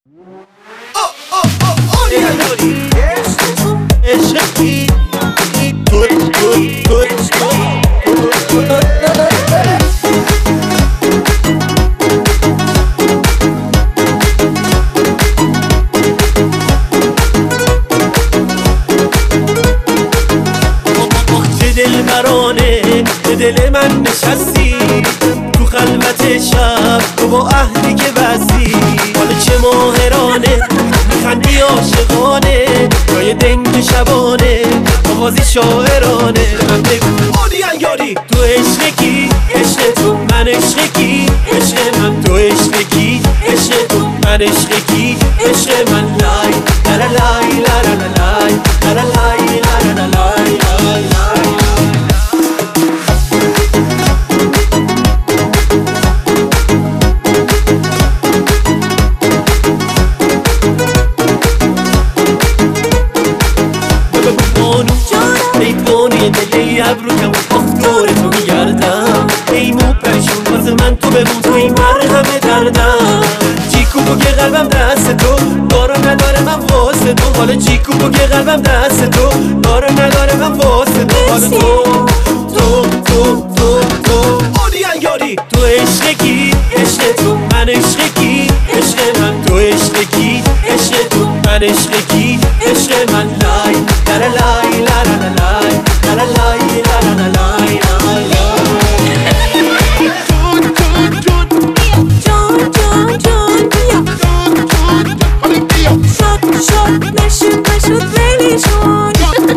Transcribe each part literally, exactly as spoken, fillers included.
دلبرانه به دل من نشستی تو خلوت شب تو با عهدی که بستی، حالا چه ماهرانه میخندی عاشقانه، جای دنگ شبانه آوازی شاعرانه. من بگو آدی یاری تو عشق کی؟ عشق تو من عشق کی؟ عشق من تو عشق کی؟ عشق تو من عشق کی؟ عشق من لای لا لا لای لا لا لای لا لا لای لا لا لای لای. ای بانی دلی ابرو کم آخ دور تو میگردم، ای مو پریشون واسه من تو بمون تو این مرهم دردم. جیکو بگه قلبم دست تو دارو نداره من واسه تو، حالا جیکو بگه قلبم دست تو دارو نداره من واسه تو، حالا تو تو تو تو تو آدی یاری تو عشق کی؟ عشق تو من عشق کی؟ عشق من تو عشق کی؟ عشق تو من عشق کی؟ عشق من لای لا لا لای لا لا لای لا لا لای لا لا لای جان جان جان بیا شد شد نشد نشد ولی شد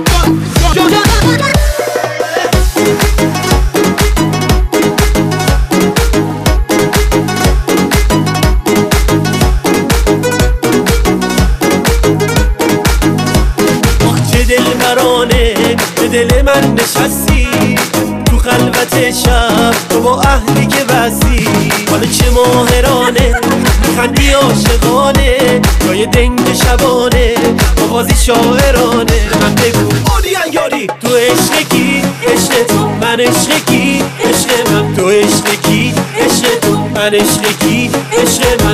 دلبرانه به دل من نشستی تو خلوت شب تو با عهدی که بستی، حالا چه ماهرانه میخندی عاشقانه، جای دنگ شبانه آوازی شاعرانه. من بگو آدی یاری تو عشق کی؟ عشق تو من عشق کی؟ عشق من تو عشق کی؟ عشق تو من عشق کی؟ عشق من